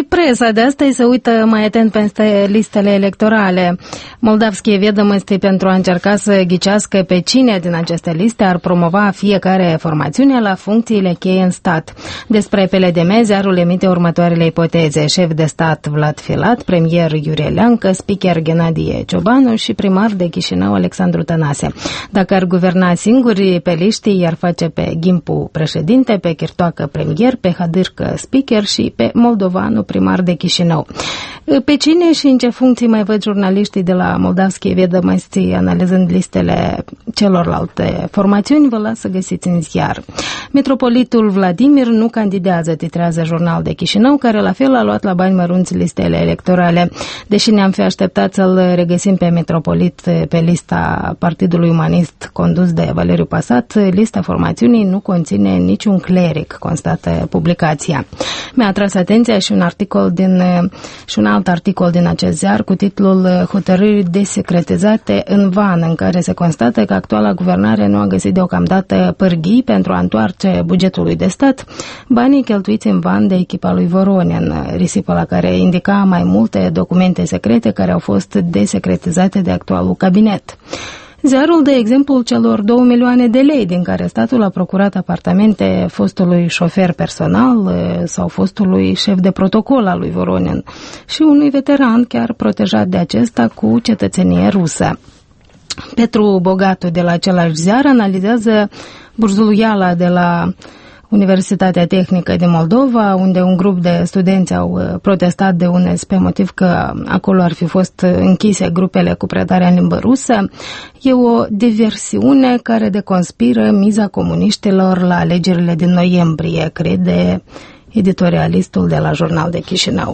Și presa de astăzi se uită mai atent peste listele electorale. Moldavskie Vedomosti, pentru a încerca să ghicească pe cine din aceste liste ar promova fiecare formațiune la funcțiile cheie în stat. Despre PLDM, ziarul emite următoarele ipoteze: șef de stat Vlad Filat, premier Iurie Leancă, speaker Ghenadie Ciobanu și primar de Chișinău Alexandru Tănase. Dacă ar guverna singuri pe liștii, i-ar face pe Ghimpu președinte, pe Chirtoacă premier, pe Hadârcă speaker și pe Moldovanu primar de Chișinău. Pe cine și în ce funcții mai văd jurnaliștii de la Moldavskie Vedomosti analizând listele celorlalte formațiuni, vă las să găsiți în ziar. Metropolitul Vladimir nu candidează, titrează Jurnal de Chișinău, care la fel a luat la bani mărunți listele electorale. Deși ne-am fi așteptat să-l regăsim pe metropolit pe lista Partidului Umanist condus de Valeriu Pasat, lista formațiunii nu conține niciun cleric, constată publicația. Mi-a atras atenția și un alt articol din acest ziar cu titlul Hotărâri desecretizate în van, în care se constată că actuala guvernare nu a găsit deocamdată pârghii pentru a întoarce bugetului de stat banii cheltuiți în van de echipa lui Voronin, risipă la care indica mai multe documente secrete care au fost desecretizate de actualul cabinet. Ziarul dă exemplul celor 2 milioane de lei din care statul a procurat apartamente fostului șofer personal sau fostului șef de protocol al lui Voronin și unui veteran chiar protejat de acesta cu cetățenie rusă. Petru Bogatu de la același ziar analizează burzuluiala de la Universitatea Tehnică din Moldova, unde un grup de studenți au protestat de UNES pe motiv că acolo ar fi fost închise grupele cu predarea în limbă rusă. E o diversiune care deconspiră miza comuniștilor la alegerile din noiembrie, crede editorialistul de la Jurnal de Chișinău.